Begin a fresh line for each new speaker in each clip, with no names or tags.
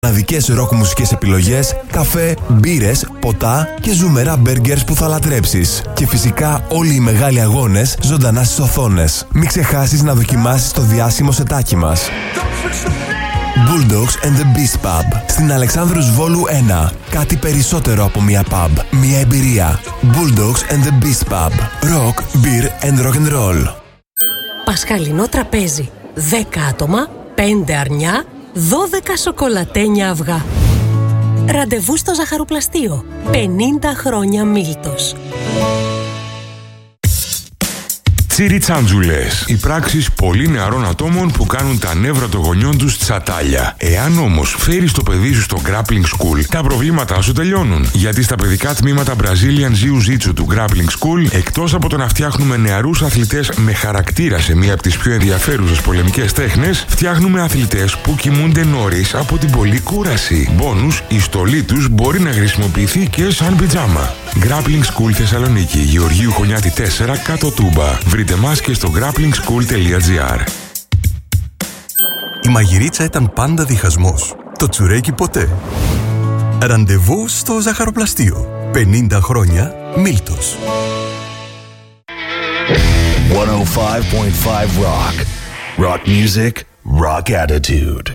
Μοναδικές ροκ μουσικές επιλογές, καφέ, μπύρες, ποτά και ζουμερά μπέργκερς που θα λατρέψεις. Και φυσικά όλοι οι μεγάλοι αγώνες ζωντανά στις οθόνες. Μην ξεχάσεις να δοκιμάσεις το διάσημο σετάκι μας. Bulldogs and the Beast Pub στην Αλεξάνδρους Βόλου 1. Κάτι περισσότερο από μια pub. Μια εμπειρία. Bulldogs and the Beast Pub. Rock, beer and rock and roll.
Πασχαλινό τραπέζι. 10 άτομα, 5 αρνιά, 12 σοκολατένια αυγά. Ραντεβού στο ζαχαροπλαστείο. 50 χρόνια Μίλτος.
Τσιριτσάντζουλες. Οι πράξεις πολύ νεαρών ατόμων που κάνουν τα νεύρα των γονιών τους τσατάλια. Εάν όμως φέρεις το παιδί σου στο Grappling School, τα προβλήματά σου τελειώνουν. Γιατί στα παιδικά τμήματα Brazilian Jiu-Jitsu του Grappling School, εκτός από το να φτιάχνουμε νεαρούς αθλητές με χαρακτήρα σε μία από τις πιο ενδιαφέρουσες πολεμικές τέχνες, φτιάχνουμε αθλητές που κοιμούνται νωρίς από την πολλή κούραση. Μπόνους, η στολή τους μπορεί να χρησιμοποιηθεί και σαν πιτζάμα. Grappling School Θεσσαλονίκη, Γεωργίου Χωνιάτη 4, κάτω Τούμπα. Βρείτε μας και στο grapplingschool.gr.
Η μαγειρίτσα ήταν πάντα διχασμός. Το τσουρέκι ποτέ. Ραντεβού στο ζαχαροπλαστείο. 50 χρόνια Μίλτος.
105.5 Rock. Rock music, rock attitude.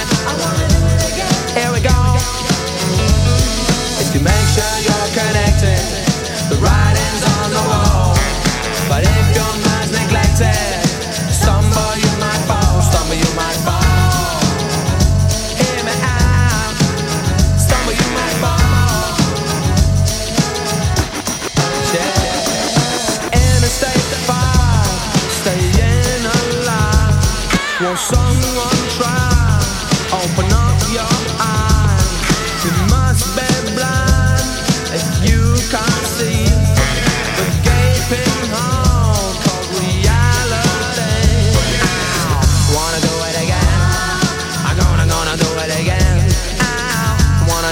Make sure you're connected.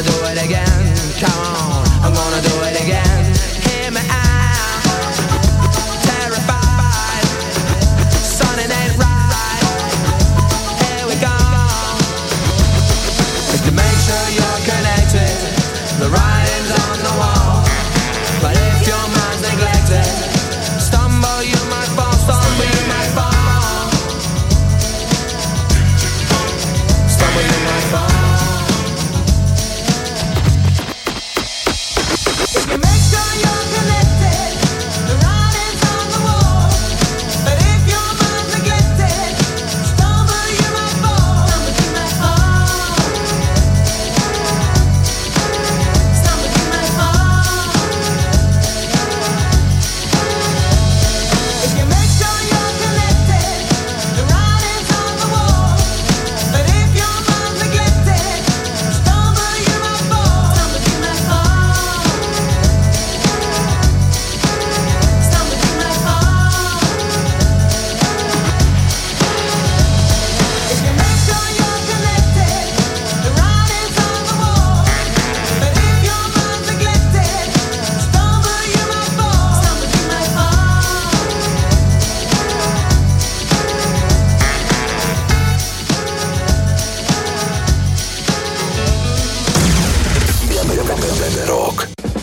gonna do it again. Come on, I'm gonna do it again. Hear me out. Terrified. Something ain't right. Here we go. Just to make sure you're connected. The writing's on the wall. But if your mind's neglected, stumble you might fall, stumble you might fall. Stumble you might fall. If you make sure you're connected, the writing's on the wall. But if your mind's neglected, stumble you might fall. Stumble you might fall. Stumble you might fall. If you make sure you're connected, the writing's on the wall. But if your mind's neglected, stumble you might fall. Stumble you might fall. Stumble you might fall. If you make sure you're connected, the writing's on the wall. But if your mind's neglected, stumble you might fall. Stumble you might fall.
Rock.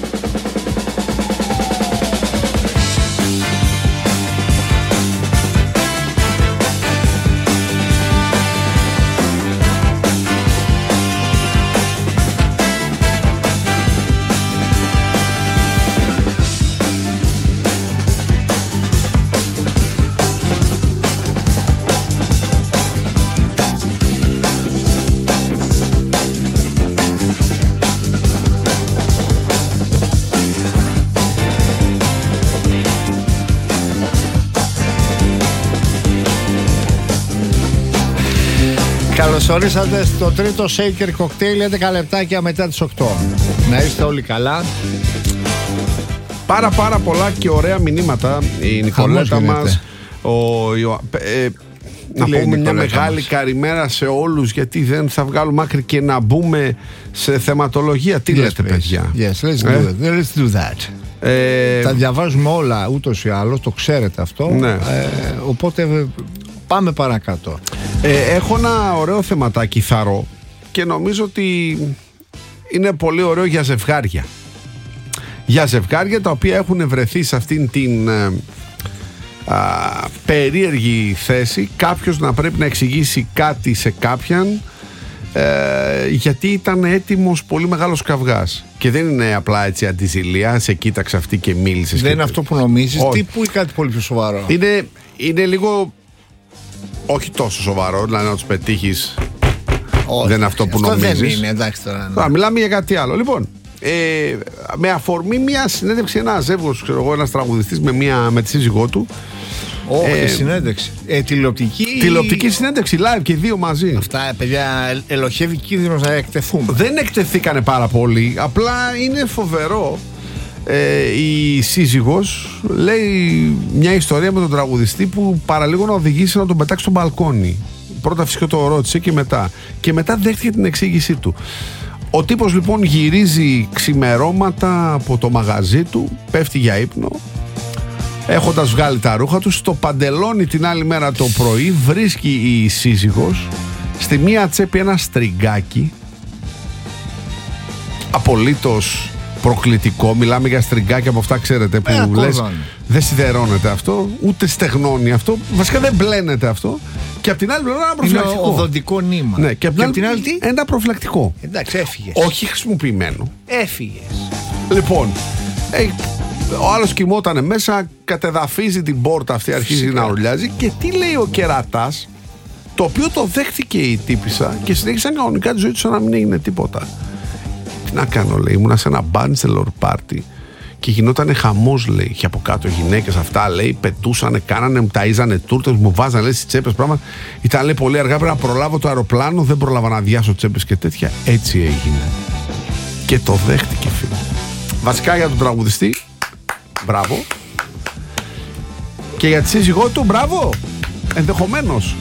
Καλώς ορίσατε στο τρίτο Shaker Cocktail, 11 λεπτάκια μετά τις 8. Να είστε όλοι καλά.
Πάρα πολλά και ωραία μηνύματα. Η Νικολέτα μας. Να πούμε μια μεγάλη καλημέρα σε όλους, γιατί δεν θα βγάλουμε άκρη και να μπούμε σε θεματολογία. Τι λέτε, παιδιά?
Yes, let's do that. Τα διαβάζουμε όλα ούτως ή άλλως, το ξέρετε αυτό.
Ναι.
Οπότε πάμε παρακάτω.
Έχω ένα ωραίο θεματάκι θαρό και νομίζω ότι είναι πολύ ωραίο για ζευγάρια. Για ζευγάρια τα οποία έχουν βρεθεί σε αυτήν την περίεργη θέση, κάποιος να πρέπει να εξηγήσει κάτι σε κάποιον, γιατί ήταν έτοιμος πολύ μεγάλος καυγάς. Και δεν είναι απλά έτσι αντιζηλία, σε κοίταξε αυτή και μίλησες.
Δεν είναι αυτό που νομίζεις, τύπου ή κάτι πολύ πιο σοβαρό?
Είναι λίγο, όχι τόσο σοβαρό, δηλαδή να τους πετύχεις.
Όχι,
δεν είναι αυτό που νομίζεις.
Δεν είναι, εντάξει τώρα.
Ναι. Μιλάμε για κάτι άλλο. Λοιπόν, με αφορμή μια συνέντευξη, ένα ζεύγος, ξέρω εγώ, ένας τραγουδιστής με τη σύζυγό του.
Όχι, συνέντευξη.
Τηλεοπτική συνέντευξη, live και δύο μαζί.
Αυτά, παιδιά, ελοχεύει κίνδυνος να εκτεθούμε.
Δεν εκτεθήκανε πάρα πολύ. Απλά είναι φοβερό. Η σύζυγος λέει μια ιστορία με τον τραγουδιστή που παραλίγο να οδηγήσει να τον πετάξει στο μπαλκόνι. Πρώτα φυσικά το ρώτησε και μετά δέχτηκε την εξήγησή του. Ο τύπος λοιπόν γυρίζει ξημερώματα από το μαγαζί του, πέφτει για ύπνο, έχοντας βγάλει τα ρούχα του. Στο παντελόνι την άλλη μέρα το πρωί βρίσκει η σύζυγος στη μία τσέπη ένα στριγκάκι απολύτως προκλητικό. Μιλάμε για στριγκάκι από αυτά, ξέρετε, που λες δεν σιδερώνεται αυτό, ούτε στεγνώνει αυτό, βασικά δεν μπλένεται αυτό. Και απ' την άλλη πλευρά ένα προφυλακτικό.
Είναι οδοντικό νήμα.
Ναι, και απ' την άλλη τι? Ένα προφυλακτικό.
Εντάξει, έφυγες.
Όχι χρησιμοποιημένο.
Έφυγες.
Λοιπόν, ο άλλος κοιμότανε μέσα, κατεδαφίζει την πόρτα αυτή, αρχίζει να ουρλιάζει. Και τι λέει ο κερατάς, το οποίο το δέχτηκε η τύπισσα και συνέχισαν κανονικά τη ζωή του σαν να μην έγινε τίποτα. Τι να κάνω, λέει, ήμουνα σε ένα bachelor party και γινότανε χαμός, λέει. Και από κάτω γυναίκες αυτά, λέει, πετούσανε, κάνανε, μου ταΐζανε τούρτες, μου βάζανε, λέει, στις τσέπες πράγματα. Ήταν, λέει, πολύ αργά, πρέπει να προλάβω το αεροπλάνο, δεν πρόλαβα να αδειάσω τσέπες και τέτοια. Έτσι έγινε. Και το δέχτηκε, φίλε. Βασικά για τον τραγουδιστή, μπράβο. Και για τη σύζυγό του, μπράβο. Ενδεχομένως.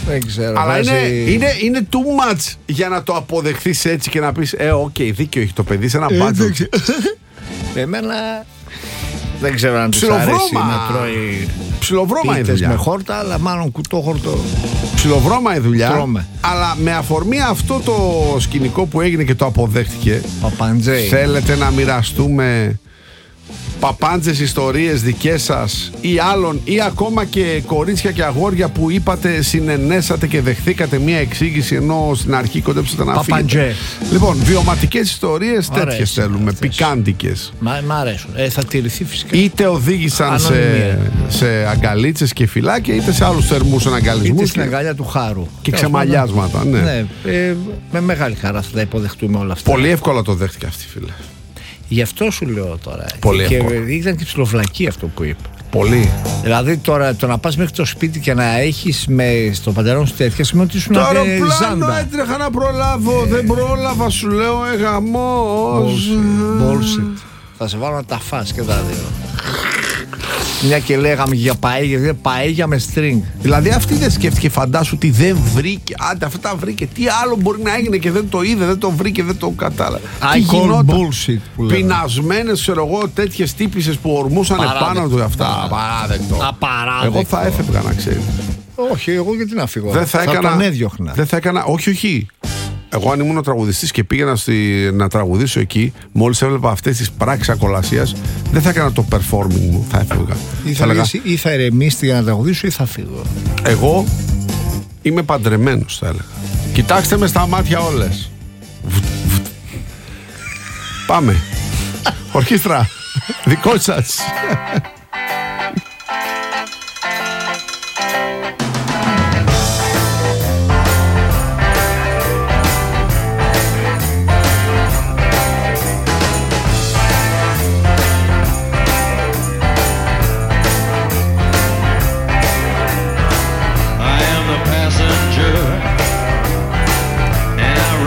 Δεν ξέρω.
Αλλά
βάζει-
είναι too much για να το αποδεχθείς έτσι και να πεις οκ, δίκιο έχει το παιδί σε ένα μπάτσο.
Εμένα δεν ξέρω αν τους αρέσει να τρώει
Ψιλοβρώμα η
πίτες
δουλειά.
με χόρτα, αλλά μάλλον κουτόχορτο.
Ψιλοβρώμα η δουλειά.
Τρώμε.
Αλλά με αφορμή αυτό το σκηνικό που έγινε και το αποδέχτηκε,
Παπαντζέι.
θέλετε να μοιραστούμε παπάντζες ιστορίες δικές σας ή άλλων, ή ακόμα και κορίτσια και αγόρια που είπατε, συνενέσατε και δεχθήκατε μία εξήγηση ενώ στην αρχή κοντέψατε να
Παπαντζέ.
φύγετε. Λοιπόν, βιωματικές ιστορίες
Ωραίες
τέτοιες
είναι
θέλουμε,
αυτές.
πικάντικες.
Μ' αρέσουν. Θα τηρηθεί φυσικά.
Είτε οδήγησαν
Ανωνυμία.
σε αγκαλίτσες και φυλάκια, είτε σε άλλους θερμούς αναγκαλισμούς
Είτε στην αγκαλιά του χάρου.
και ξεμαλιάσματα. Ναι.
Ναι, με μεγάλη χαρά θα τα υποδεχτούμε όλα αυτά.
Πολύ εύκολα το δέχτηκε αυτή, φίλε.
Γι' αυτό σου λέω τώρα.
Πολύ
και
εύκολα.
ήταν και ψιλοβλακή αυτό που είπε.
Πολύ.
Δηλαδή τώρα το να πας μέχρι το σπίτι και να έχεις στο παντελόνι σου τέτοια σημαίνει ότι ήσουν
Το αεροπλάνο
ζάντα.
έτρεχα να προλάβω. Δεν πρόλαβα, σου λέω, γαμός.
Bullshit. Θα σε βάλω να τα φας και τα δύο. Μια και λέγαμε για παΐγια με string.
Δηλαδή αυτή δεν σκέφτηκε, φαντάσου ότι δεν βρήκε. Άντε, αυτά τα βρήκε. Τι άλλο μπορεί να έγινε και δεν το είδε, δεν το βρήκε, δεν το κατάλαβε.
I call bullshit που λέμε.
Πεινασμένες, ξέρω εγώ, τέτοιες τύπισσες που ορμούσαν πάνω του αυτά. Απαράδεκτο.
Απαράδεκτο.
Εγώ θα έφευγα, να ξέρει.
Όχι, εγώ γιατί να φύγω.
Δεν θα έκανα.
τον έδιωχνα.
Δεν θα έκανα. Όχι. Εγώ, αν ήμουν τραγουδιστής και πήγαινα να τραγουδήσω εκεί, μόλις έβλεπα αυτές τις πράξεις ακολασίας, δεν θα έκανα το performing μου. Θα έφευγα.
Ή θα ηρεμήσει για να τραγουδήσω ή θα φύγω.
Εγώ είμαι παντρεμένος, θα έλεγα. Κοιτάξτε με στα μάτια όλες. Πάμε. Ορχήστρα. Δικό σας.
I am the passenger, and I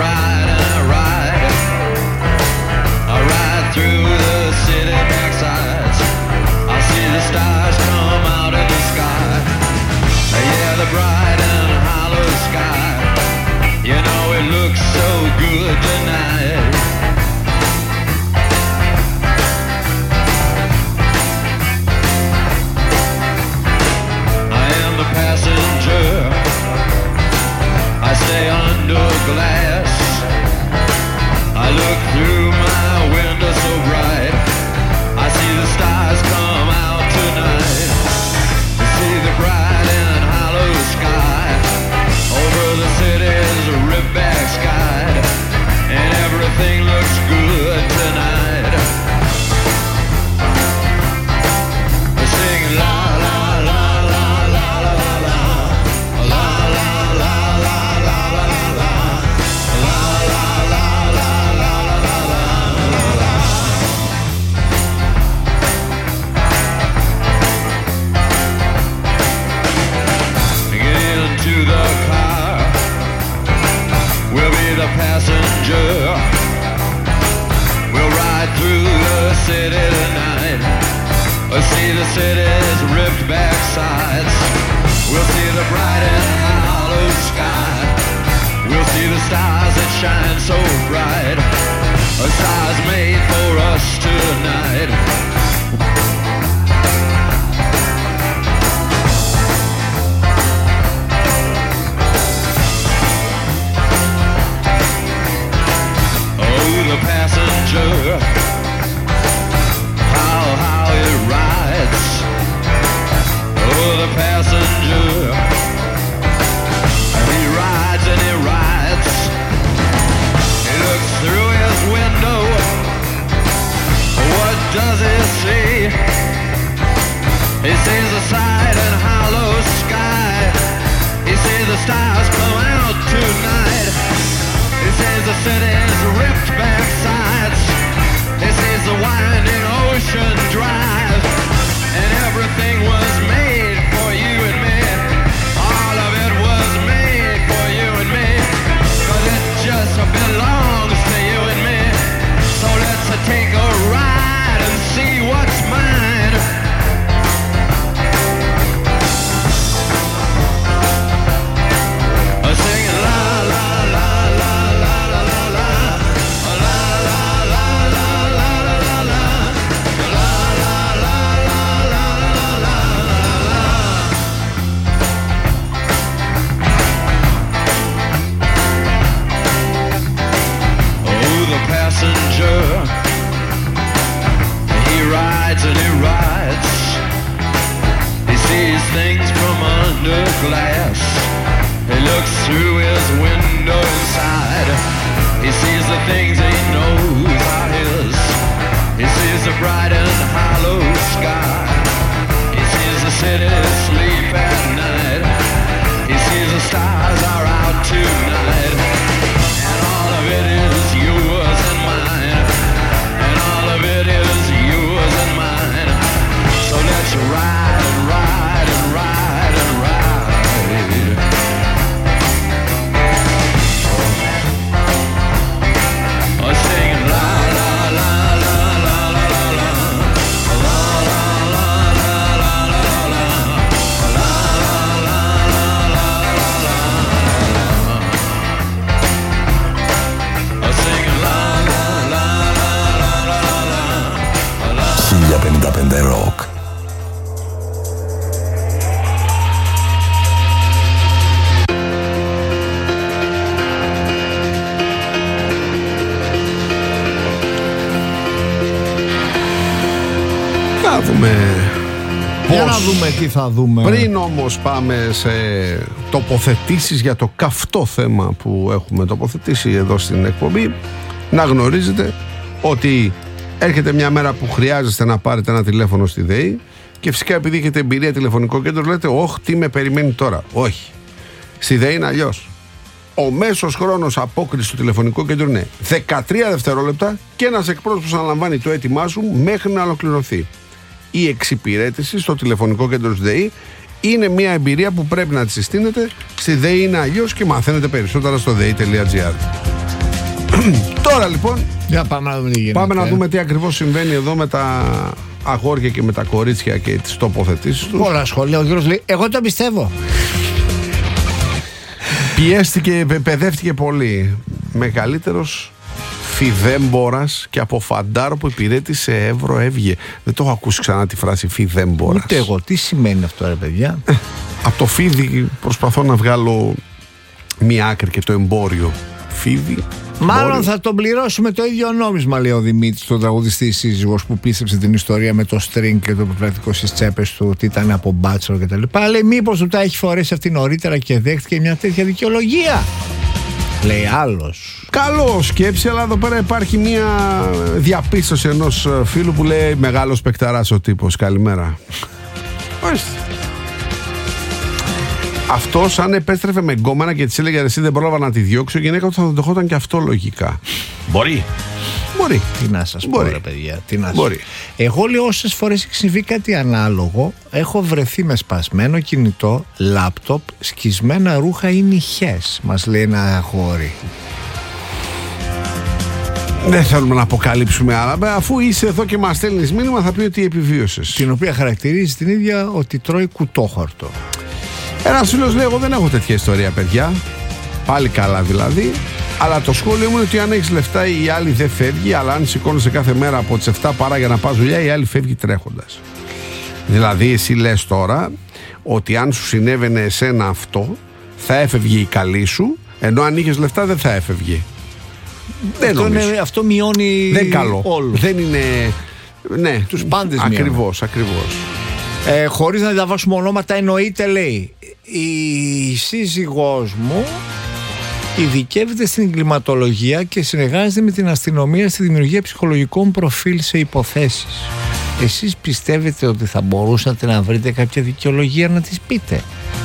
ride through the city backsides. I see the stars come out in the sky, yeah, the bright and hollow sky. You know it looks so good tonight. I am the passenger. I stay under glass. I look through my window so bright. I see the stars come out tonight. I see the bright and hollow sky over the city's ripped back sky, and everything looks good tonight. I sing la la la la la la la la la la la la la la la. Get into the car. We'll be the passenger. We'll ride through the city tonight. We'll see the city's ripped back sides. We'll see the bright and hollow sky. We'll see the stars that shine so bright. A stars made for us tonight. Oh, the passenger, how it rides. Oh, the passenger, he rides and he rides. He looks through his He looks through his window inside. He sees the things he knows are his. He sees the bright and hollow sky. He sees the city sleep at night. He sees the stars are out tonight. And all of it is yours and mine. And all of it is yours and mine. So let's ride and ride and ride and ride. Oh, singing la la la la la la la la. La la la la la la la. La la la la la la la. Oh, singing la la la la la la la.
1055 Rock.
Θα δούμε.
Για να δούμε τι θα δούμε.
Πριν όμως πάμε σε τοποθετήσεις για το καυτό θέμα που έχουμε τοποθετήσει εδώ στην εκπομπή, να γνωρίζετε ότι έρχεται μια μέρα που χρειάζεστε να πάρετε ένα τηλέφωνο στη ΔΕΗ και φυσικά επειδή έχετε εμπειρία τηλεφωνικό κέντρο λέτε «Ωχ, τι με περιμένει τώρα». Όχι. Στη ΔΕΗ είναι αλλιώς. Ο μέσος χρόνος απόκρισης του τηλεφωνικού κέντρου είναι 13 δευτερόλεπτα και ένας εκπρόσωπος αναλαμβάνει το αίτημά σου μέχρι να ολοκληρωθεί. Η εξυπηρέτηση στο τηλεφωνικό κέντρο της ΔΕΗ είναι μια εμπειρία που πρέπει να τη συστήνετε. Στη ΔΕΗ είναι αλλιώς και μαθαίνετε περισσότερα στο dei.gr. Τώρα λοιπόν
Για πάμε να δούμε τι γίνεται.
πάμε να δούμε τι ακριβώς συμβαίνει εδώ με τα αγόρια και με τα κορίτσια και τις τοποθετήσεις τους.
Όλα σχολεία. Ο κύριος λέει: εγώ το πιστεύω.
Πιέστηκε, παιδεύτηκε πολύ. Μεγαλύτερος φιδέμπορας και από φαντάρο που υπηρέτησε Εύρο έβγε. Δεν το έχω ακούσει ξανά τη φράση φιδέμπορας.
Ούτε εγώ. Τι σημαίνει αυτό, ρε παιδιά?
Από το φίδι προσπαθώ να βγάλω μία άκρη και το εμπόριο. Φίδι.
Μάλλον
εμπόριο.
θα τον πληρώσουμε το ίδιο νόμισμα, λέει ο Δημήτρης, τον τραγουδιστή σύζυγος που πίστεψε την ιστορία με το string και το πρακτικό στις τσέπες του, ότι ήταν από μπάτσο και τα λοιπά. Λέει μήπως του τα έχει φορέσει αυτή νωρίτερα και δέχτηκε μια τέτοια δικαιολογία. Λέει άλλος.
Καλό σκέψη, αλλά εδώ πέρα υπάρχει μια διαπίστωση ενός φίλου που λέει μεγάλος παικταράς ο τύπος. Καλημέρα. Ορίστε. Αυτός αν επέστρεφε με γκόμενα και της έλεγε εσύ δεν πρόλαβα να τη διώξω, η γυναίκα του θα το δεχόταν και αυτό λογικά.
Μπορεί.
Μπορεί.
Τι να σας πω,
Μπορεί.
ρε παιδιά, τι να σας
Μπορεί.
πω. Εγώ λέω όσες φορές έχει συμβεί κάτι ανάλογο, έχω βρεθεί με σπασμένο κινητό, λάπτοπ, σκισμένα ρούχα ή νυχές, μας λέει ένα αγόρι.
Δεν θέλουμε να αποκαλύψουμε άλλα. Αφού είσαι εδώ και μας στέλνεις μήνυμα, θα πει ότι επιβίωσες.
Την οποία χαρακτηρίζει την ίδια ότι τρώει κουτόχορτο.
Ένας φίλος λέει: εγώ δεν έχω τέτοια ιστορία, παιδιά. Πάλι καλά δηλαδή. Αλλά το σχόλιο μου είναι ότι αν έχεις λεφτά η άλλη δεν φεύγει, αλλά αν σηκώνεσαι κάθε μέρα από τις 7 παρά για να πας δουλειά, η άλλη φεύγει τρέχοντας. Δηλαδή, εσύ λες τώρα ότι αν σου συνέβαινε εσένα αυτό, θα έφευγε η καλή σου, ενώ αν είχες λεφτά δεν θα έφευγε. Δεν νομίζω.
Αυτό μειώνει
Δεν καλό.
όλους.
Δεν είναι. Ναι,
Τους πάντες μειώνει.
ακριβώς, ακριβώς.
Χωρίς να διαβάσουμε ονόματα, εννοείται, λέει, η σύζυγός μου ειδικεύεται στην εγκληματολογία και συνεργάζεται με την αστυνομία στη δημιουργία ψυχολογικών προφίλ σε υποθέσεις. Εσείς πιστεύετε ότι θα μπορούσατε να βρείτε κάποια δικαιολογία να τις πείτε?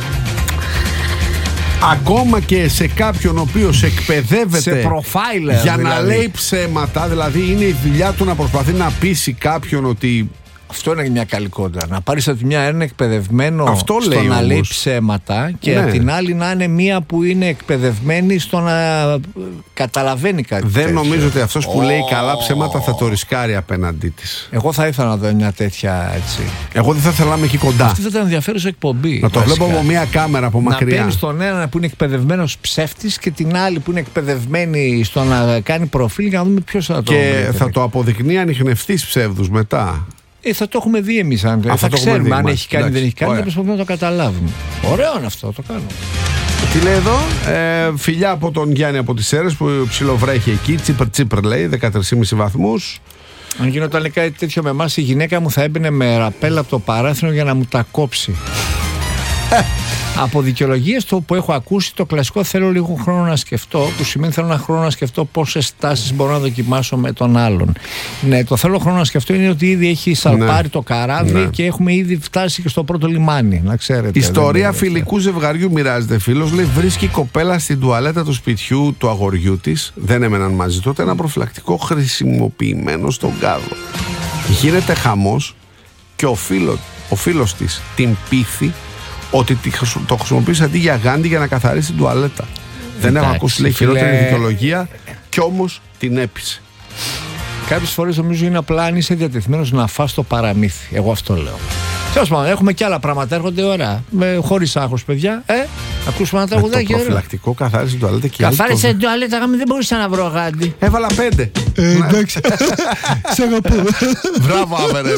Ακόμα και σε κάποιον ο οποίος εκπαιδεύεται
Σε profiler,
για να
δηλαδή.
λέει ψέματα, δηλαδή είναι η δουλειά του να προσπαθεί να πείσει κάποιον ότι.
Αυτό είναι μια καλή κόντρα. Να πάρεις από τη μια ένα εκπαιδευμένο
Αυτό
στο
λέει
να
όμως.
λέει ψέματα και
Ναι.
από την άλλη να είναι μία που είναι εκπαιδευμένη στο να καταλαβαίνει κάτι.
Δεν
τέτοιο.
νομίζω ότι αυτός που λέει καλά ψέματα θα το ρισκάρει απέναντί της.
Εγώ θα ήθελα να δω μια τέτοια έτσι.
Εγώ δεν θα ήθελα να είμαι εκεί κοντά.
Αυτή θα ήταν ενδιαφέρουσα εκπομπή.
Να το
βασικά.
βλέπω από μια κάμερα από
Να
μακριά.
παίρνει τον ένα που είναι εκπαιδευμένος ψεύτης και την άλλη που είναι εκπαιδευμένη στο να κάνει προφίλ για να δούμε ποιος θα το
Και θα το αποδεικνύει ανιχνευτής ψεύδους μετά.
θα το έχουμε δει εμείς. Αν
θα
θα
το έχουμε
ξέρουμε
δει,
αν
μάλιστα.
έχει κάνει ή δεν
Εντάξει,
έχει κάνει, θα
ωραία.
προσπαθούμε να το καταλάβουμε. Ωραίο είναι αυτό, το κάνουμε.
Τι λέει εδώ, φιλιά από τον Γιάννη από τις Σέρρες που ψιλοβρέχει εκεί. Τσίπρ λέει, 13,5 βαθμούς.
Αν γινόταν κάτι τέτοιο με εμάς, η γυναίκα μου θα έμπαινε με ραπέλα από το παράθυρο για να μου τα κόψει. Από δικαιολογίες το που έχω ακούσει, το κλασικό θέλω λίγο χρόνο να σκεφτώ, που σημαίνει θέλω ένα χρόνο να σκεφτώ πόσες τάσεις μπορώ να δοκιμάσω με τον άλλον. Ναι, το θέλω χρόνο να σκεφτώ είναι ότι ήδη έχει σαλπάρει το καράβι και έχουμε ήδη φτάσει και στο πρώτο λιμάνι. Να ξέρετε.
Ιστορία φιλικού ζευγαριού μοιράζεται φίλος. Λέει: βρίσκει η κοπέλα στην τουαλέτα του σπιτιού του αγοριού της. Δεν έμεναν μαζί τότε. Ένα προφυλακτικό χρησιμοποιημένο στον κάδο. Γίνεται χαμός και ο φίλος της την πείθει ότι το χρησιμοποιήσει αντί για γάντι για να καθαρίσει την τουαλέτα. Δεν έχω ακούσει, λέει, χειρότερη δικαιολογία, κι όμως την έπεισε.
Κάποιες φορές νομίζω είναι απλά αν είσαι διατεθειμένος να φας το παραμύθι. Εγώ αυτό λέω. Τέλος πάντων, έχουμε και άλλα πράγματα, έρχονται ωραία. Χωρίς άγχος, παιδιά. Ακούσουμε ένα τραγουδάκι.
Το προφυλακτικό καθάρισε την τουαλέτα και
καθάρισε την τουαλέτα, δεν μπορούσα να βρω γάντι.
Έβαλα 5.
Εντάξει. Σε αγαπώ.
Μπράβο, Άβερελ.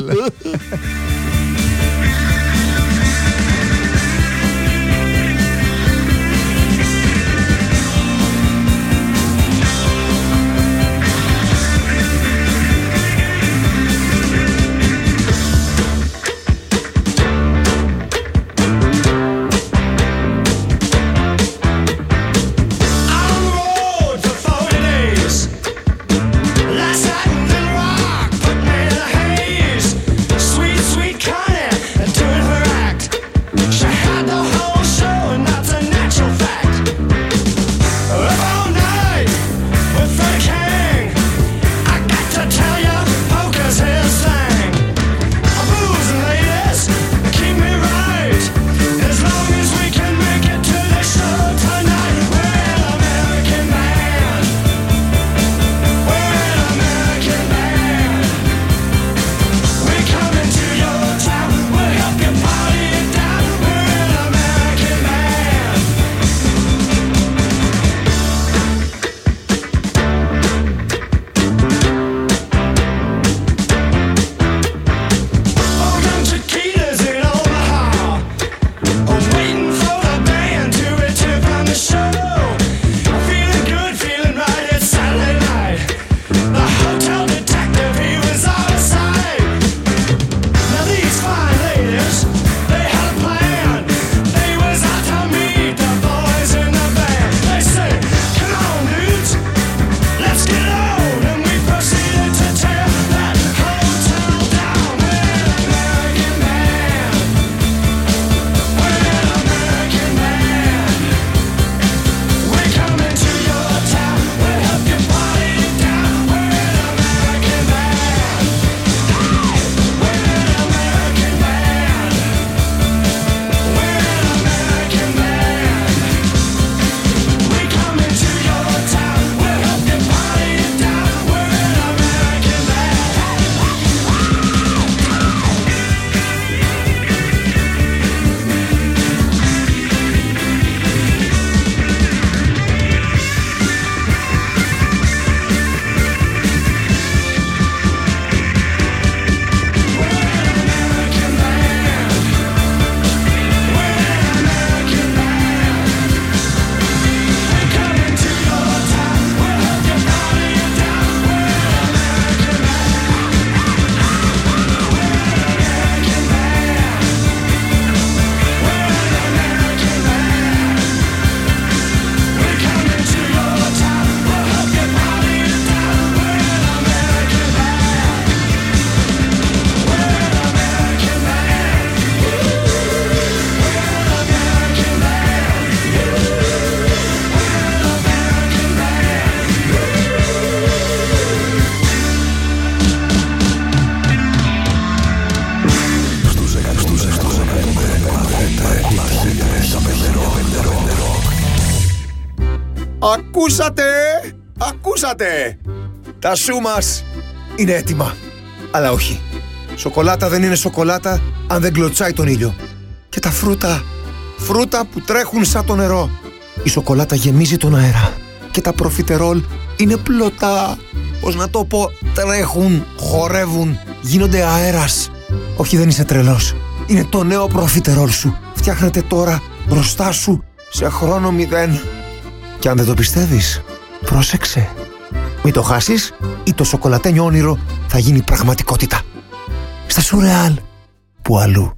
Ακούσατε! Τα σου μας είναι έτοιμα. Αλλά όχι. Σοκολάτα δεν είναι σοκολάτα αν δεν κλωτσάει τον ήλιο. Και τα φρούτα που τρέχουν σαν το νερό. Η σοκολάτα γεμίζει τον αέρα. Και τα προφιτερόλ είναι πλωτά. Πώς να το πω, τρέχουν, χορεύουν, γίνονται αέρας. Όχι, δεν είσαι τρελός. Είναι το νέο προφιτερόλ σου. Φτιάχνεται τώρα μπροστά σου σε χρόνο 0. Και αν δεν το πιστεύεις, πρόσεξε. Μην το χάσεις ή το σοκολατένιο όνειρο θα γίνει πραγματικότητα. Στα Σουρεάλ, που αλλού.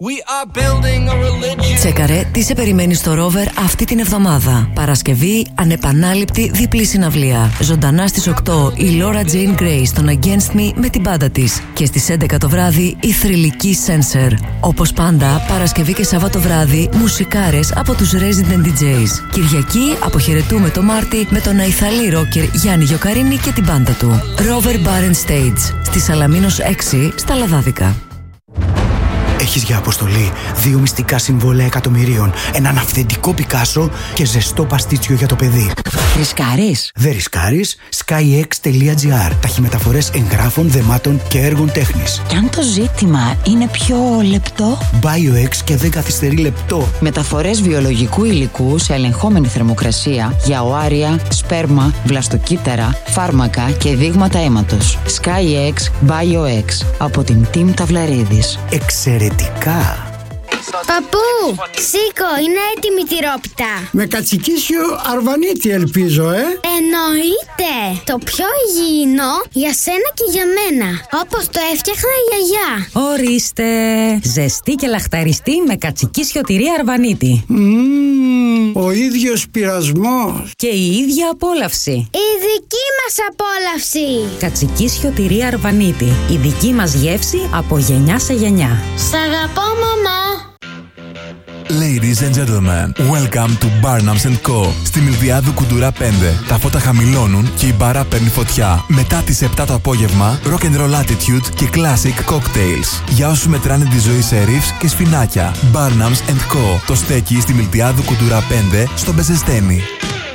Τσέκαρε τι σε περιμένει στο Rover αυτή την εβδομάδα. Παρασκευή, ανεπανάληπτη διπλή συναυλία. Ζωντανά στις 8 η Laura Jane Grace στον Against Me με την μπάντα της. Και στις 11 το βράδυ η θρυλική Sensor. Όπως πάντα, Παρασκευή και Σάββατο βράδυ, μουσικάρες από τους Resident DJs. Κυριακή, αποχαιρετούμε το Μάρτι με τον αϊθαλή ρόκερ Γιάννη Γιοκαρίνη και την μπάντα του. Rover Bar and Stage, στη Σαλαμίνος 6, στα Λαδάδικα.
Έχεις για αποστολή 2 μυστικά συμβόλαια εκατομμυρίων, έναν αυθεντικό Πικάσο και ζεστό παστίτσιο για το παιδί.
Ρισκάρεις?
Δεν ρισκάρεις. skyx.gr. Ταχυμεταφορές εγγράφων, δεμάτων και έργων τέχνης.
Κι αν το ζήτημα είναι πιο λεπτό?
BioX και δεν καθυστερεί λεπτό.
Μεταφορές βιολογικού υλικού σε ελεγχόμενη θερμοκρασία για οάρια, σπέρμα, βλαστοκύτταρα, φάρμακα και δείγματα αίματος. SkyX BioX από την Team Ταυλαρίδης.
Εξαιρετικά.
Παππού, σήκω, είναι έτοιμη η τυρόπιτα.
Με κατσικίσιο αρβανίτη ελπίζω,
Εννοείται. Το πιο υγιεινό για σένα και για μένα. Όπως το έφτιαχνα η γιαγιά.
Ορίστε. Ζεστή και λαχταριστή με κατσικίσιο τυρί αρβανίτη.
Ο ίδιος πειρασμός.
Και η ίδια απόλαυση.
Η δική μας απόλαυση.
Κατσικίσιο τυρί αρβανίτη. Η δική μας γεύση από γενιά σε γενιά.
Σ' αγαπώ, μαμά.
Ladies and gentlemen, welcome to Barnums & Co. Στη Μιλδιάδου Κουντουρά 5. Τα φώτα χαμηλώνουν και η μπάρα παίρνει φωτιά. Μετά τις 7 το απόγευμα, rock and roll attitude και classic cocktails. Για όσους μετράνε τη ζωή σε ρίφς και σφινάκια. Barnums & Co. Το στέκει στη Μιλδιάδου Κουντουρά 5 στο Μπεζεστένι.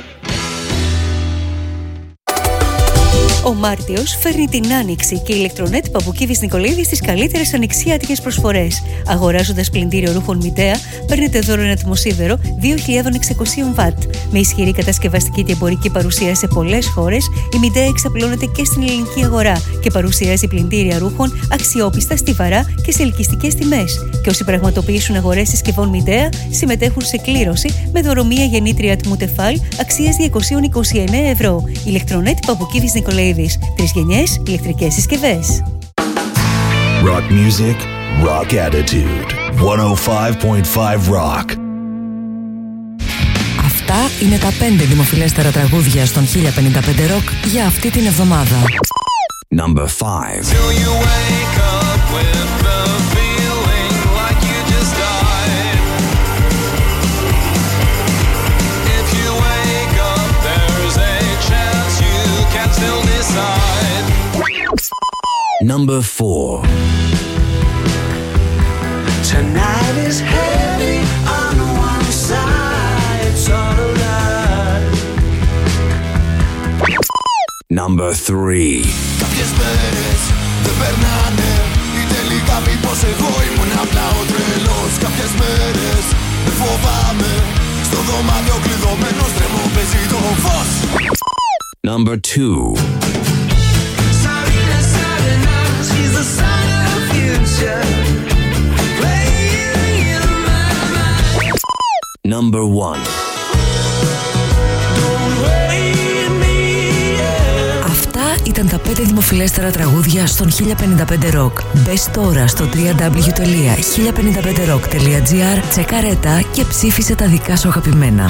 Ο Μάρτιος φέρνει την άνοιξη και η ηλεκτρονέτ Παπουκίδης Νικολαίδη στις καλύτερες ανοιξιάτικες προσφορές. Αγοράζοντας πλυντήριο ρούχων Μητέα, παίρνετε δώρο ένα ατμοσίδερο 2.600 βατ. Με ισχυρή κατασκευαστική και εμπορική παρουσία σε πολλές χώρες, η Μητέα εξαπλώνεται και στην ελληνική αγορά και παρουσιάζει πλυντήρια ρούχων αξιόπιστα, στιβαρά και σε ελκυστικές τιμές. Και όσοι πραγματοποιήσουν αγορές συσκευών Μητέα, συμμετέχουν σε κλήρωση με δωρομία γεννήτρια ατμού Τεφάλ αξίας 229 ευρώ. Ηλεκτρονέτ Παπουκίδης Νικολαίδη. 3 γενιές ηλεκτρικές συσκευές.
Rock music, rock attitude. 105.5 Rock.
Αυτά είναι τα 5 δημοφιλέστερα τραγούδια στον 1055 Rock για αυτή την εβδομάδα.
Number 5. Number 4.
Tonight is heavy on one side, it's all a lie.
Number 3.
Κάποιες μέρες δεν περνάνε, ή τελικά μήπως εγώ ήμουν απλά ο τρελός. Κάποιες μέρες δεν φοβάμαι, στο δωμάτιο κλειδωμένος τρέμω παίζει το φως.
Number 2. Number 1.
Αυτά ήταν τα 5 δημοφιλέστερα τραγούδια στον 1055 Rock. Μπες τώρα στο www.1055rock.gr, τσεκαρέτα και ψήφισε τα δικά σου αγαπημένα.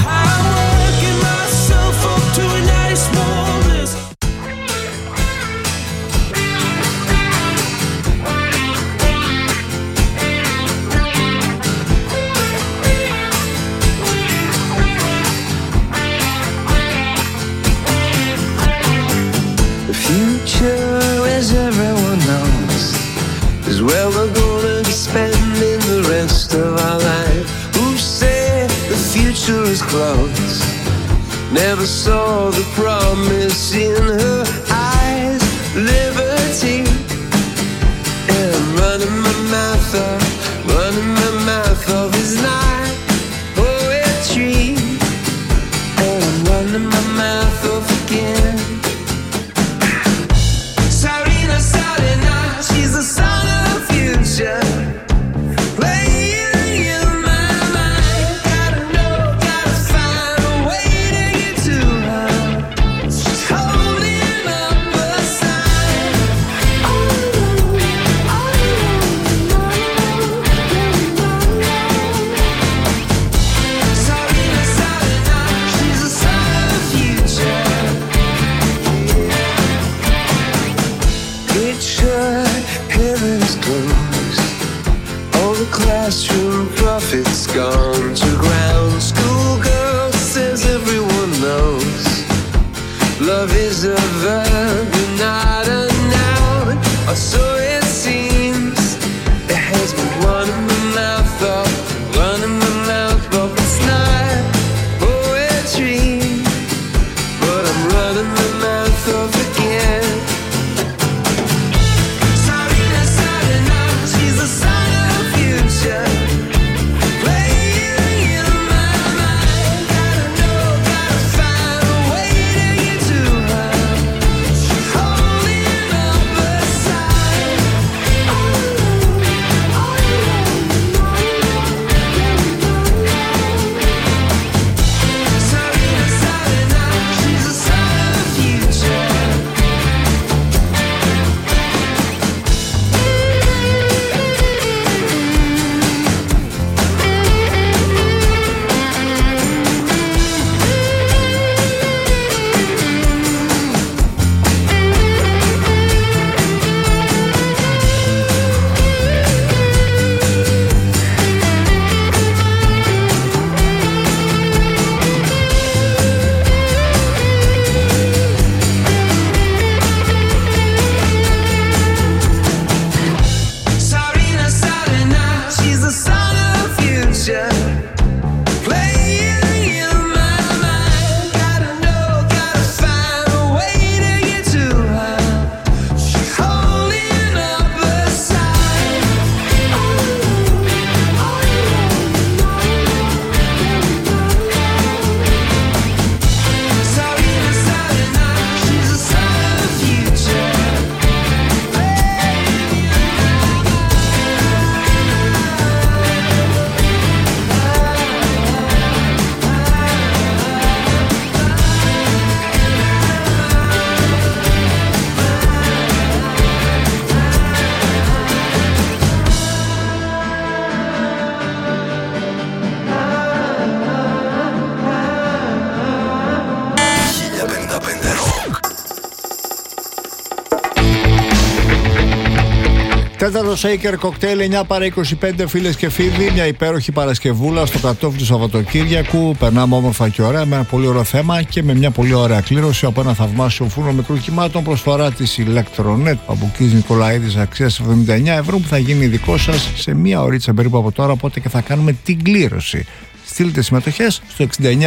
As everyone knows, is where we're gonna be spending the rest of our life. Who said the future is close? Never saw the promise in her eyes. Liberty, and I'm running my mouth off is not poetry, and I'm running my mouth off again. She's the son of the future, playing in my mind. Gotta know, gotta find a way to get to her. She's holding teacher, heaven's closed. All the classroom prophets gone to ground. Schoolgirl says everyone knows. Love is a verb and not a noun. Or so it seems. It has been one in the mouth of, one in the mouth of. It's not poetry, but I'm running the mouth of again. Sarina, Sarina, she's the son of the future. Playing in my mind. Gotta know, gotta find a way to get to her. She's holding up her side. Sarina, Sarina, she's the son of the future. Sarina, Sarina, she's the son of the future. Playing in my mind. Gotta know, gotta find a way to get to her. She's holding up her side. Sarina, Sarina, she's the son of the future.
Τέταρτο Shaker Cocktail 9 παρά 25, φίλες και φίλοι. Μια υπέροχη Παρασκευούλα στο κατόφλι του Σαββατοκύριακου. Περνάμε όμορφα και ωραία με ένα πολύ ωραίο θέμα και με μια πολύ ωραία κλήρωση από ένα θαυμάσιο φούρνο μικροκυμάτων. Προσφορά της Electronet Παμπουκής Νικολαίδης αξίας 79 ευρώ που θα γίνει δικό σας σε μια ωρίτσα περίπου από τώρα. Οπότε και θα κάνουμε την κλήρωση. Στείλτε συμμετοχές στο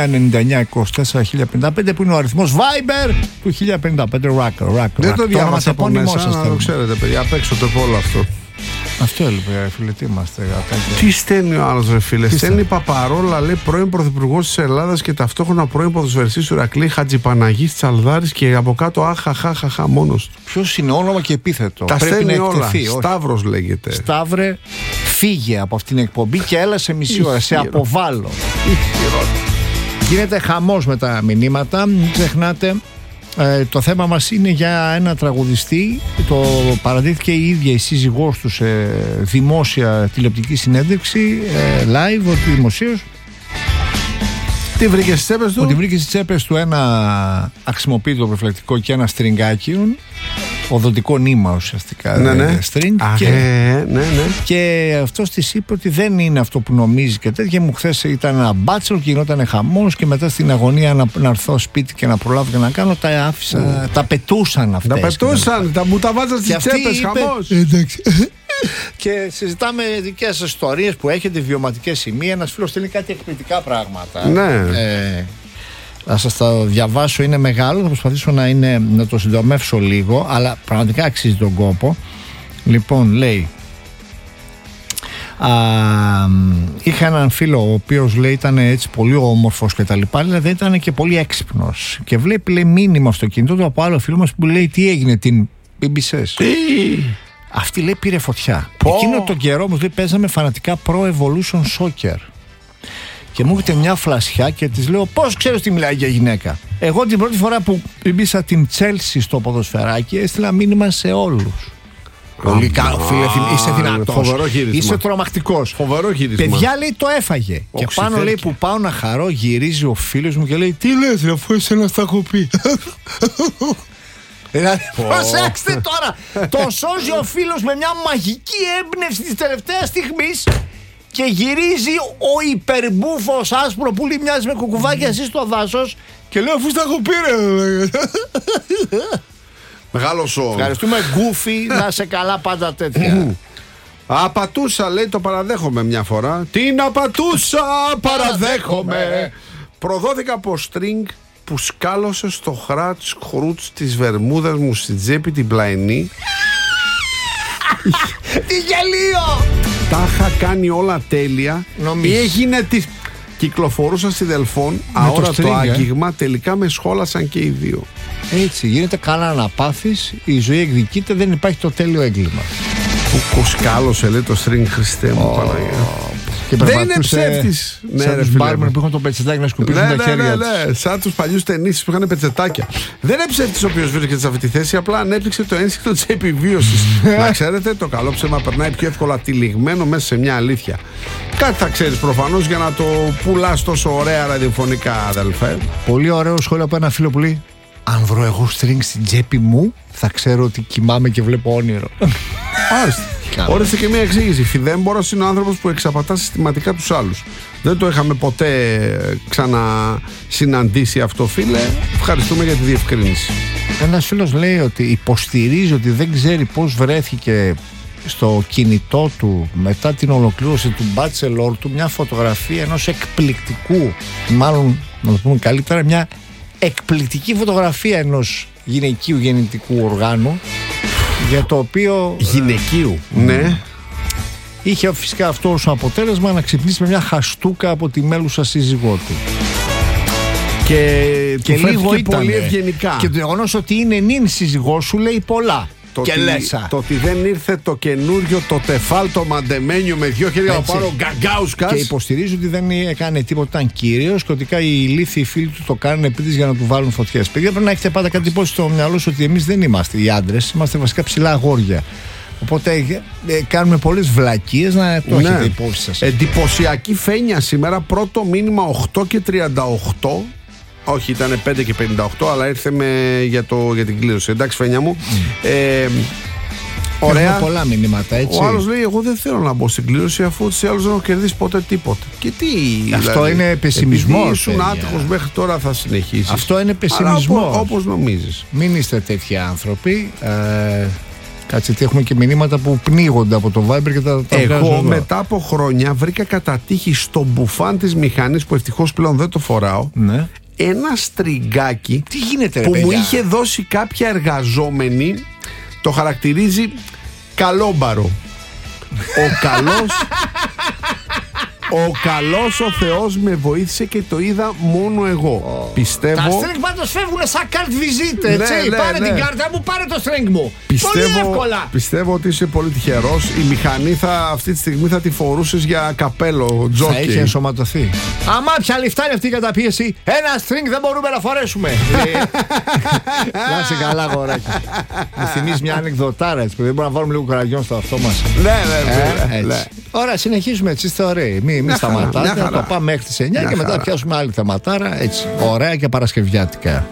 6999-24-1055 που είναι ο αριθμός Viber του 1055 Rock.
Δεν το διάβασα από μέσα, να το ξέρετε παιδιά, απ' έξω το πόλο αυτό.
Αυτό έλειπε, φίλε, τι είμαστε.
Τι στέλνει ο άλλος, ρε φίλε? Στέλνει Παπαρόλα, λέει, πρώην πρωθυπουργός της Ελλάδας και ταυτόχρονα πρώην ποδοσφαιριστής του Ηρακλή, Χατζηπαναγής Τσαλδάρης και από κάτω αχαχαχαχα μόνος του.
Ποιος είναι, όνομα και επίθετο?
Τα
πρέπει
στέλνει
να
όλα.
εκτεθεί.
Σταύρος λέγεται.
Σταύρε, φύγε από αυτήν την εκπομπή και έλα σε μισή ώρα. Σε αποβάλλω. Γίνεται χαμός με τα μηνύματα. Μην ξεχνάτε. Το θέμα μας είναι για ένα τραγουδιστή. Το παραδείχθηκε η ίδια η σύζυγός του σε δημόσια τηλεοπτική συνέντευξη live, ότι δημοσίως
τι βρήκε στις τσέπες του?
Ότι βρήκε στις τσέπες του ένα αξιμοποιητό προφυλακτικό και ένα στριγκάκι, οδοντικό νήμα ουσιαστικά.
Ναι.
String.
Ναι.
Και αυτός της είπε ότι δεν είναι αυτό που νομίζει και τέτοια. Μου χθες ήταν ένα μπάτσελο και γινόταν χαμός και μετά στην αγωνία να έρθω σπίτι και να προλάβω και να κάνω, τα άφησα. Τα πετούσαν αυτές.
Τα πετούσαν, μου τα βάζαν στις τσέπες, χαμός.
Εντάξει. Και συζητάμε δικές σας ιστορίες που έχετε, βιωματικές σημεία. Ένας φίλος στέλνει κάτι εκπληκτικά πράγματα.
Ναι.
Θα σας τα διαβάσω, είναι μεγάλο. Θα προσπαθήσω να το συντομεύσω λίγο, αλλά πραγματικά αξίζει τον κόπο. Λοιπόν, λέει, είχα έναν φίλο ο οποίος, λέει, ήταν έτσι πολύ όμορφος και τα λοιπά, αλλά δεν ήταν και πολύ έξυπνος. Και βλέπει, λέει, μήνυμα στο κινητό του από άλλο φίλο μας που λέει, τι έγινε, την πίμπησες? Αυτή, λέει, πήρε φωτιά. Εκείνο τον καιρό όμως, λέει, παίζαμε φανατικά Pro Evolution Soccer. Και μου έρχεται μια φλασιά και της λέω, πώς ξέρεις τι μιλάει για γυναίκα? Εγώ την πρώτη φορά που μπήσα την Chelsea στο ποδοσφαιράκι έστειλα μήνυμα σε όλους. Πολύ καλό, φίλε, είσαι δυνατός, είσαι τρομακτικός.
Φοβερό χείρισμα.
Παιδιά, λέει, το έφαγε. Και πάνω, λέει, που πάω να χαρώ, γυρίζει ο φίλος μου και λέει, τι λες ρε, αφού εσένα στα έχω πει? Δηλαδή, προσέξτε τώρα, το σώζει ο φίλος με μια μαγική έμπνευση της τελευταίας στιγμής και γυρίζει ο υπερμπούφος άσπρο πουλί, μοιάζει με κουκουβάκι εσύ στο δάσος και λέω αφού στα έχω πει ρε.
Μεγάλο σώμα.
Ευχαριστούμε Γκούφι, να σε καλά πάντα τέτοια.
Απατούσα, λέει, το παραδέχομαι μια φορά. Την απατούσα παραδέχομαι. Προδόθηκα από string που σκάλωσε στο χρούτς της βερμούδας μου στην τσέπη την πλαϊνή.
Τι γελίο!
Τα είχα κάνει όλα τέλεια.
Νομίζεις.
Έγινε τη... Κυκλοφορούσα στη Δελφών, αόρατο άγγιγμα, τελικά με σχόλασαν και οι δύο.
Έτσι, γίνεται καλά να πάθεις, η ζωή εκδικείται, δεν υπάρχει το τέλειο έγκλημα.
Που κοσκάλωσε, λέει, το string, Χριστέ μου, Παναγία. Δεν είναι ψεύτης.
Ναι, σαν τους μπάρμεν που είχαν το πετσετάκι να σκουπίζουν τα χέρια τους.
Ναι, σαν τους παλιούς ταινίσεις που είχαν πετσετάκια. Δεν είναι ψεύτης ο οποίος βρίσκεται σε αυτή τη θέση, απλά ανέπτυξε το ένστικτο της επιβίωσης. Να ξέρετε, το καλό ψέμα περνάει πιο εύκολα τυλιγμένο μέσα σε μια αλήθεια. Κάτι θα ξέρεις προφανώς για να το πουλάς τόσο ωραία ραδιοφωνικά, αδελφέ.
Πολύ ωραίο σχόλιο από ένα φίλο που λέει: αν βρω εγώ string στην τσέπη μου, θα ξέρω ότι κοιμάμαι και βλέπω όνειρο.
Όριστε και μια εξήγηση. Φιδέμπορος είναι ο άνθρωπος που εξαπατά συστηματικά τους άλλους. Δεν το είχαμε ποτέ ξανασυναντήσει αυτό, φίλε. Ευχαριστούμε για τη διευκρίνηση.
Ένας φίλος λέει ότι υποστηρίζει ότι δεν ξέρει πώς βρέθηκε στο κινητό του μετά την ολοκλήρωση του bachelor του μια φωτογραφία ενός εκπληκτικού, μάλλον να το πούμε καλύτερα, μια εκπληκτική φωτογραφία ενός γυναικείου γεννητικού οργάνου, για το οποίο
γυναικείου, ναι,
είχε φυσικά αυτό ως αποτέλεσμα να ξυπνήσει με μια χαστούκα από τη μέλουσα σύζυγό του.
Και λίγο ήταν πολύ ευγενικά.
Και το γεγονός ότι είναι νυν σύζυγό σου λέει πολλά.
Το ότι δεν ήρθε το καινούριο, το τεφάλ, το μαντεμένιο με δυο χέρια να πάρω γκαγκάουσκας.
Και υποστηρίζει ότι δεν έκανε τίποτα, ήταν κύριος και ότι οι ηλίθιοι φίλοι του το κάνουν επίτηδες για να του βάλουν φωτιές. Παιδιά, πρέπει να έχετε πάντα κάτι υπόψη στο μυαλό σου ότι εμείς δεν είμαστε οι άντρες, είμαστε βασικά ψηλά αγόρια. Οπότε κάνουμε πολλές βλακίες, να το έχετε υπόψη σας.
Εντυπωσιακή φένια σήμερα, πρώτο μήνυμα 8 και 38. Όχι, ήταν 5 και 58, αλλά ήρθε για την κλήρωση. Εντάξει, φένια μου.
Ωραία. Έχουμε πολλά μηνύματα, έτσι.
Ο άλλος λέει: εγώ δεν θέλω να μπω στην κλήρωση, αφού ούτως ή άλλως δεν έχω κερδίσει ποτέ τίποτα. Και τι.
Αυτό
δηλαδή,
είναι πεσημισμός.
Επειδή ήσουν άτυχος μέχρι τώρα, θα συνεχίσεις.
Αυτό είναι πεσημισμός.
Όπως νομίζεις.
Μην είστε τέτοιοι άνθρωποι. Κάτσε, έχουμε και μηνύματα που πνίγονται από το Viber και τα
εγώ μετά από χρόνια βρήκα κατά τύχη στο μπουφάν της μηχανής, που ευτυχώς πλέον δεν το φοράω,
ναι,
ένα στριγκάκι.
Τι γίνεται, ρε
που
παιδιά?
μου είχε δώσει κάποια εργαζόμενη. Το χαρακτηρίζει καλόμπαρο. Ο καλός ο Θεός με βοήθησε και το είδα μόνο εγώ. Πιστεύω.
Τα string πάντως φεύγουν σαν card visit, έτσι. Πάρε την κάρτα μου, πάρε το string μου. Πολύ εύκολα.
Πιστεύω ότι είσαι πολύ τυχερός. Η μηχανή αυτή τη στιγμή θα τη φορούσες για καπέλο, τζόκι.
Θα είχε ενσωματωθεί. Αμά πια λιφτά είναι αυτή η καταπίεση. Ένα string δεν μπορούμε να φορέσουμε. Να είσαι καλά, αγοράκι. Μου θυμίζει μια ανεκδοτάρα, έτσι, που δεν μπορούμε να βάλουμε λίγο καραγιόν στο αυτό μας.
Ναι.
Ωραία, συνεχίζουμε, έτσι είστε ωραίοι. Μην σταματάτε, θα το πάμε μέχρι τις 9 και μετά πιάσουμε άλλη θεματάρα, έτσι, ωραία και παρασκευιάτικα.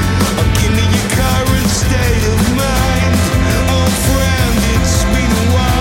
Friend, it's been a while.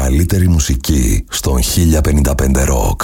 καλύτερη μουσική στον 1055 Rock.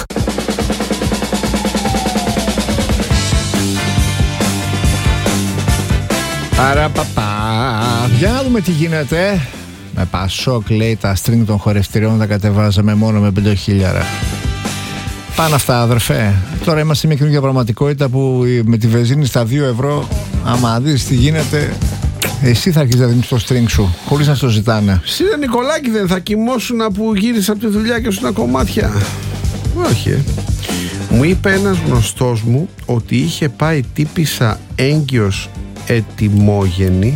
Παραπαπα. Για να δούμε τι γίνεται. Με Πασόκ, λέει, τα string των χορευτηριών θα κατεβάζαμε μόνο με 5.000. Πάνε αυτά, αδερφέ. Τώρα είμαστε σε μια καινούργια πραγματικότητα που με τη βενζίνη στα 2 ευρώ, άμα δεις τι γίνεται, εσύ θα αρχίσεις να δίνεις το string σου χωρίς να στο ζητάνε.
Σύνε Νικολάκη, δεν θα κοιμώσουν που γύρισες από τη δουλειά και σου κομμάτια? Όχι. Μου είπε ένας γνωστός μου ότι είχε πάει τύπισσα έγκυος ετοιμόγενη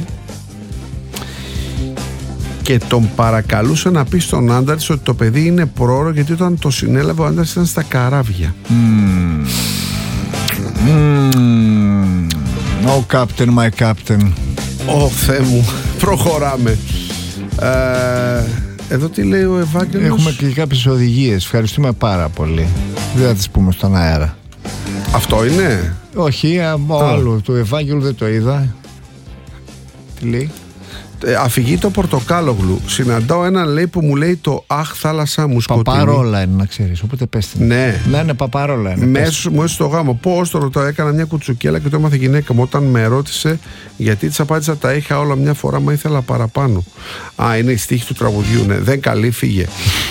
και τον παρακαλούσε να πει στον άντρα της ότι το παιδί είναι πρόωρο, γιατί όταν το συνέλαβε ο άντρας ήταν στα καράβια.
Oh captain, my captain.
Θεέ μου, προχωράμε. Εδώ τι λέει ο Ευάγγελος?
Έχουμε και κάποιες οδηγίες. Ευχαριστούμε πάρα πολύ. Δεν θα τις πούμε στον αέρα.
Αυτό είναι?
Όχι, άλλο. Το Ευάγγελο δεν το είδα. Τι λέει?
Αφηγεί το Πορτοκάλογλου. Συναντάω έναν, λέει, που μου λέει το «Αχ, θάλασσα μου σκοτεινή».
Παπαρόλα είναι, να ξέρεις, οπότε πες την.
Ναι.
Ναι, παπαρόλα είναι.
Μέσω μου έτσι το γάμο. Πώς το ρωτάω? Έκανα μια κουτσουκέλα και το έμαθε γυναίκα μου. Όταν με ρώτησε γιατί της απάντησα τα είχα όλα μια φορά, μα ήθελα παραπάνω. Είναι η στίχη του τραγουδιού, ναι. Δεν καλή, φύγε.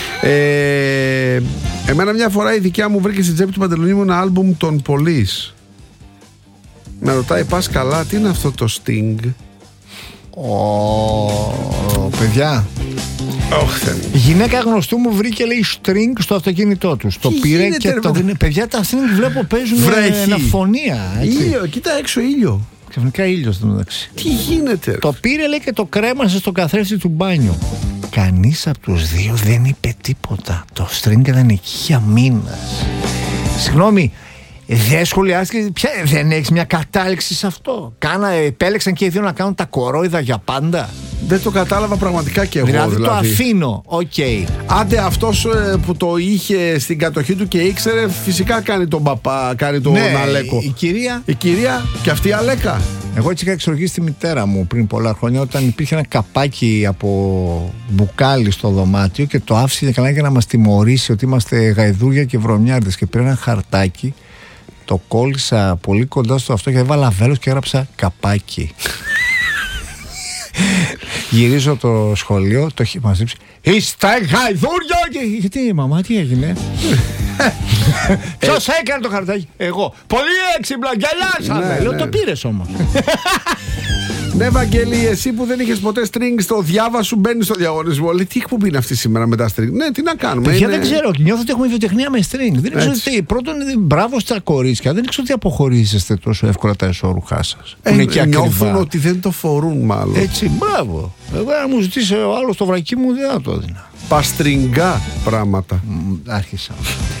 Εμένα μια φορά η δικιά μου βρήκε στην τσέπη του παντελονί μου ένα άλμπουμ των Police. Με ρωτάει, πας καλά, τι είναι αυτό το Sting?
Παιδιά, η γυναίκα γνωστού μου βρήκε, λέει, string στο αυτοκίνητό του. Το πήρε και το δίνει. Παιδιά, τα string βλέπω παίζουν αναφωνία.
Ήλιο, κοίτα έξω ήλιο.
Ξαφνικά ήλιο στο μεταξύ.
Τι γίνεται?
Το πήρε, λέει, και το κρέμασε στο καθρέφτη του μπάνιου. Κανείς από τους δύο δεν είπε τίποτα. Το string ήταν εκεί για μήνας. Συγγνώμη, δεν σχολιάστηκε, δεν έχεις μια κατάληξη σε αυτό? Επέλεξαν και οι δύο να κάνουν τα κορόιδα για πάντα.
Δεν το κατάλαβα πραγματικά και εγώ.
Δηλαδή το αφήνω,
Άντε αυτός που το είχε στην κατοχή του και ήξερε, φυσικά κάνει τον παπά, κάνει τον Αλέκο.
Η
κυρία και αυτή η Αλέκα.
Εγώ έτσι είχα εξοργήσει τη μητέρα μου πριν πολλά χρόνια, όταν υπήρχε ένα καπάκι από μπουκάλι στο δωμάτιο και το άφησε καλά για να μας τιμωρήσει ότι είμαστε γαϊδούρια και βρωμιάρδες, και πήρα ένα χαρτάκι, το κόλλησα πολύ κοντά στο αυτό και έβαλα βέλος και έγραψα καπάκι. Γυρίζω το σχολείο, το έχει μαζέψει. Είστε γαϊδούρια! Γιατί, μαμά, τι έγινε? Ποιος έκανε το χαρτάκι? Εγώ. Πολύ έξυπνα, γελάσαμε. Λέω, το πήρες όμως.
Ναι, Βαγγέλη, εσύ που δεν είχες ποτέ string στο διάβα σου, μπαίνεις στο διαγωνισμό. Λέει, τι εκπομπή είναι αυτή σήμερα με τα string? Ναι, τι να κάνουμε.
Παιδιά, δεν ξέρω. Νιώθω ότι έχουμε βιοτεχνία με string. Δεν ξέρω τι. Πρώτον, μπράβο στα κορίτσια. Δεν ξέρω ότι αποχωρήσεστε τόσο εύκολα τα εσώρουχά σας.
Νιώθουν ότι δεν το φορούν, μάλλον.
Έτσι, μπράβο. Εγώ, αν μου ζητήσει ο άλλος το βρακί μου, δεν θα το έδινα.
Παστριγκά πράγματα.
Άρχισα.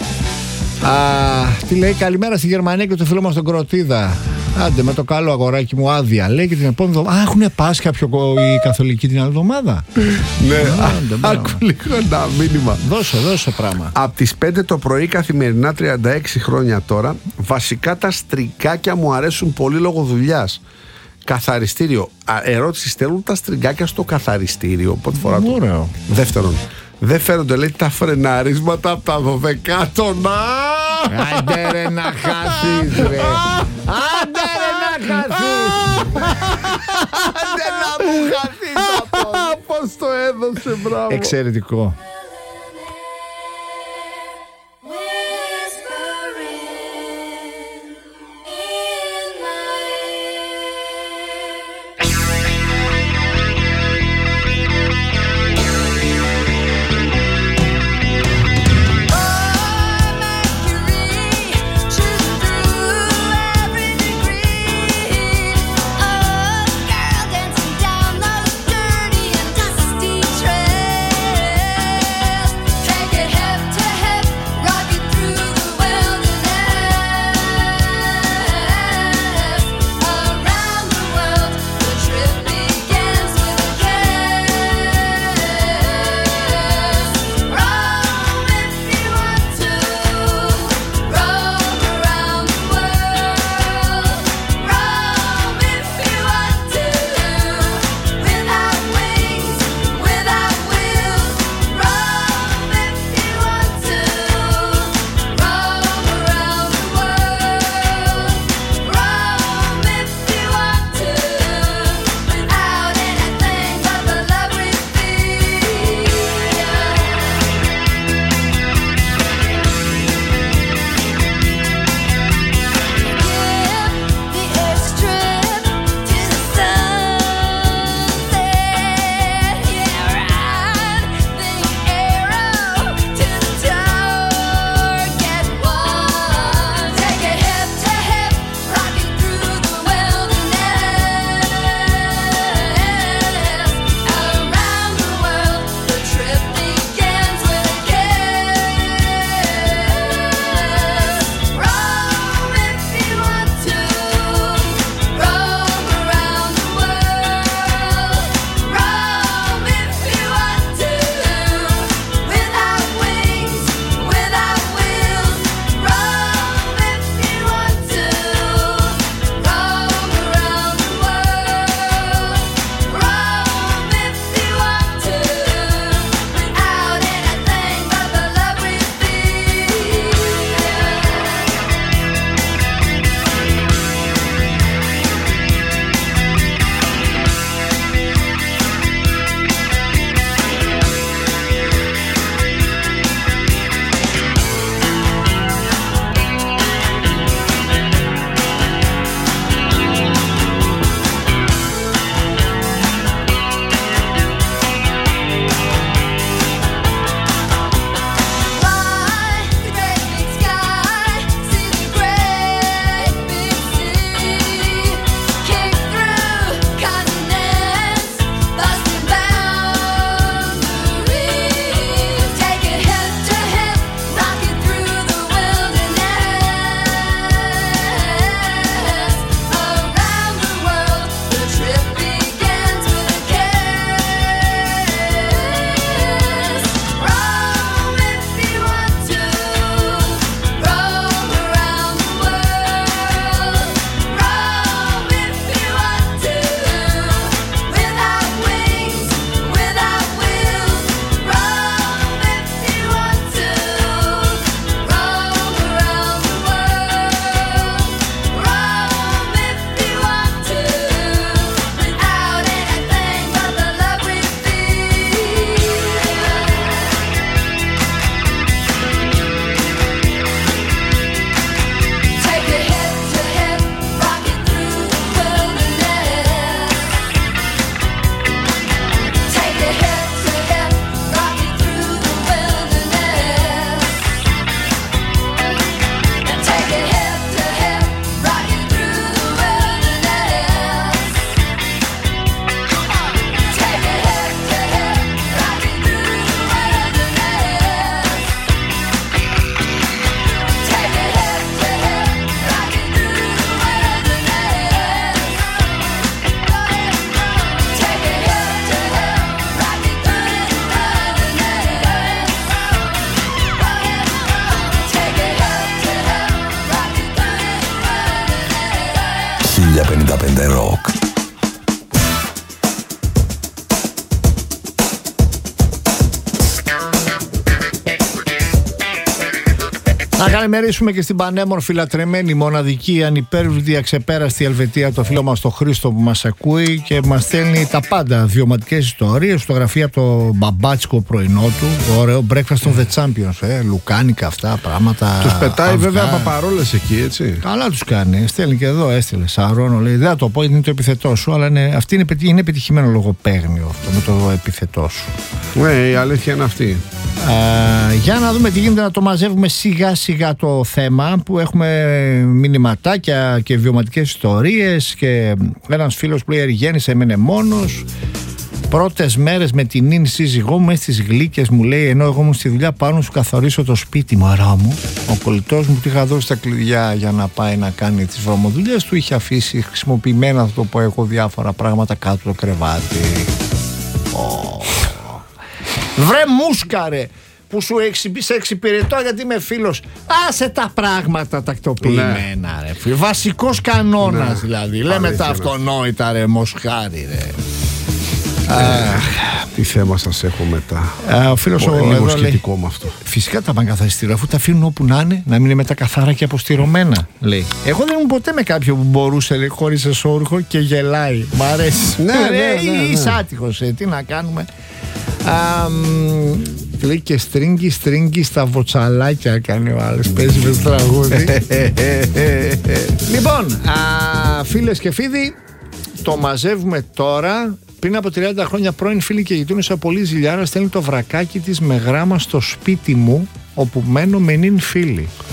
Τι λέει? Καλημέρα στη Γερμανία και το φίλο μας τον Κροτίδα. Άντε με το καλό αγοράκι μου, άδεια. Λέει και την επόμενη εβδομάδα. Έχουν Πάσχα οι καθολικοί την άλλη εβδομάδα.
Ναι, άκου λίγο ένα μήνυμα.
Δώσε πράγμα.
Από τις 5 το πρωί καθημερινά, 36 χρόνια τώρα, βασικά τα στριγκάκια μου αρέσουν πολύ λόγω δουλειάς. Καθαριστήριο. Ερώτηση, στέλνουν τα στριγκάκια στο καθαριστήριο? Πότε φορά το?
Ωραίο.
Δεύτερον, δεν φαίνονται, λέει, τα φρεναρίσματα από τα 12άτονα.
Άντε ρε να χαθείς, ρε. Άντε ρε να χαθείς. Άντε να μου χαθείς.
Πώς το έδωσε, μπράβο.
Εξαιρετικό.
105 Rock.
Να καλημερίσουμε και στην πανέμορφη, λατρεμένη, μοναδική, ανυπέρβλητη, αξεπέραστη Ελβετία, το φίλο μας τον Χρήστο που μας ακούει και μας στέλνει τα πάντα. βιωματικές ιστορίες, φωτογραφία από το μπαμπάτσικο πρωινό του. Ωραίο breakfast of the champions. Λουκάνικα αυτά πράγματα.
Τους πετάει βέβαια παπαρόλες εκεί, έτσι.
Καλά τους κάνει. Στέλνει και εδώ, έστειλε. Σαρώνω, λέει. Δεν θα το πω γιατί είναι το επιθετό σου, αλλά είναι πετυχημένο λογοπαίγνιο αυτό με το επιθετό σου.
Ναι, η αλήθεια είναι αυτή.
Για να δούμε τι γίνεται, να το μαζεύουμε σιγά σιγά το θέμα που έχουμε μηνυματάκια και βιωματικές ιστορίες και ένας φίλος που λέει γέννησε, έμενε μόνος. Πρώτες μέρες με την ίνη σύζυγό μου στις γλύκες μου λέει, ενώ εγώ ήμουν στη δουλειά πάνω σου καθορίσω το σπίτι μου, αρά μου. Ο κολλητός μου του είχα δώσει τα κλειδιά για να πάει να κάνει τις βρωμοδουλειές του, είχε αφήσει χρησιμοποιημένα, θα το πω εγώ, διάφορα πράγματα κάτω το κρεβάτι. Βρε μούσκαρε που σου σε εξυπηρετώ γιατί είμαι φίλος. Άσε τα πράγματα τακτοποιημένα, ρε φίλε. Βασικός κανόνας, δηλαδή. Λέμε τα αυτονόητα, ρε μοσχάρι, ρε.
Τι θέμα σας έχω μετά.
Ο φίλος
λίγο σχετικό με αυτό.
Φυσικά τα μπαγκαθαριστήρια, αφού τα αφήνουν όπου να είναι, να μην είναι μετά καθαρά και αποστηρωμένα, λέει. Εγώ δεν ήμουν ποτέ με κάποιον που μπορούσε, λέει, χωρίς εσώρουχο και γελάει. Μ' αρέσει. Ναι, είσαι άτυχος, τι να κάνουμε. Λέει και στρίγγι στα βοτσαλάκια κάνει ο άλλος. Παίζει με το τραγούδι. Λοιπόν, φίλες και φίλοι, το μαζεύουμε τώρα. Πριν από 30 χρόνια, πρώην φίλη και γειτόνισσα πολύ ζηλιάρα στέλνει το βρακάκι της με γράμμα στο σπίτι μου όπου μένω με νυν φίλη.